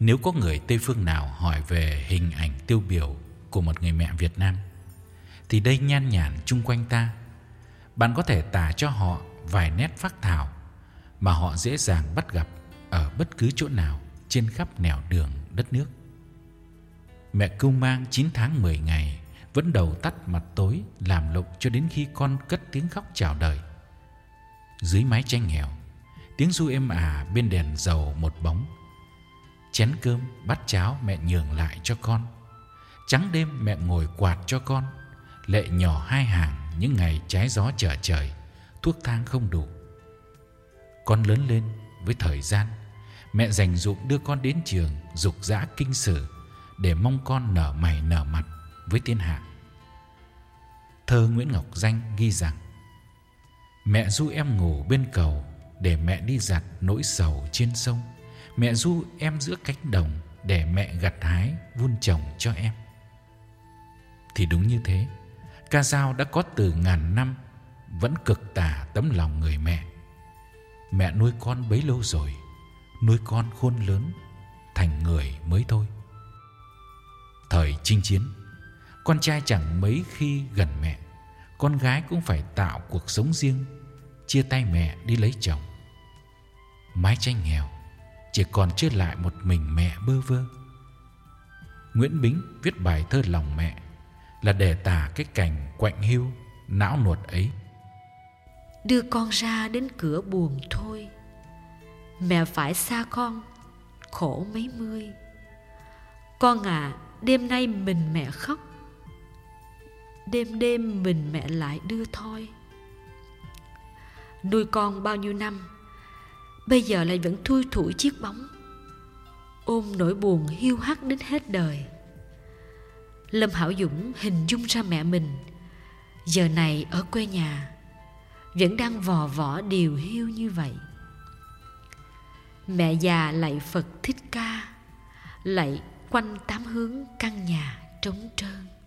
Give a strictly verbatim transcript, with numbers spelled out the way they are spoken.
Nếu có người Tây phương nào hỏi về hình ảnh tiêu biểu của một người mẹ Việt Nam, thì đây nhan nhản chung quanh ta. Bạn có thể tả cho họ vài nét phác thảo mà họ dễ dàng bắt gặp ở bất cứ chỗ nào trên khắp nẻo đường đất nước. Mẹ cưu mang chín tháng mười ngày, vẫn đầu tắt mặt tối làm lụng cho đến khi con cất tiếng khóc chào đời. Dưới mái tranh nghèo, tiếng ru êm ả bên đèn dầu một bóng. Chén cơm, bát cháo mẹ nhường lại cho con. Trắng đêm mẹ ngồi quạt cho con. Lệ nhỏ hai hàng những ngày trái gió trở trời, thuốc thang không đủ. Con lớn lên với thời gian, mẹ dành dụm đưa con đến trường dục dã kinh sử để mong con nở mày nở mặt với thiên hạ. Thơ Nguyễn Ngọc Danh ghi rằng: mẹ ru em ngủ bên cầu để mẹ đi giặt nỗi sầu trên sông. Mẹ ru em giữa cánh đồng để mẹ gặt hái vun trồng cho em. Thì đúng như thế, ca dao đã có từ ngàn năm, vẫn cực tả tấm lòng người mẹ. Mẹ nuôi con bấy lâu rồi, nuôi con khôn lớn thành người mới thôi. Thời chinh chiến, con trai chẳng mấy khi gần mẹ, con gái cũng phải tạo cuộc sống riêng, chia tay mẹ đi lấy chồng. Mái tranh nghèo, chỉ còn chưa lại một mình mẹ bơ vơ. Nguyễn Bính viết bài thơ Lòng Mẹ là để tả cái cảnh quạnh hiu, não nuột ấy. Đưa con ra đến cửa buồn thôi, mẹ phải xa con, khổ mấy mươi. Con à, đêm nay mình mẹ khóc, đêm đêm mình mẹ lại đưa thôi. Nuôi con bao nhiêu năm, bây giờ lại vẫn thui thủi chiếc bóng, ôm nỗi buồn hiu hắt đến hết đời. Lâm Hảo Dũng hình dung ra mẹ mình giờ này ở quê nhà, vẫn đang vò võ điều hiu như vậy. Mẹ già lạy Phật Thích Ca, lạy quanh tám hướng căn nhà trống trơn.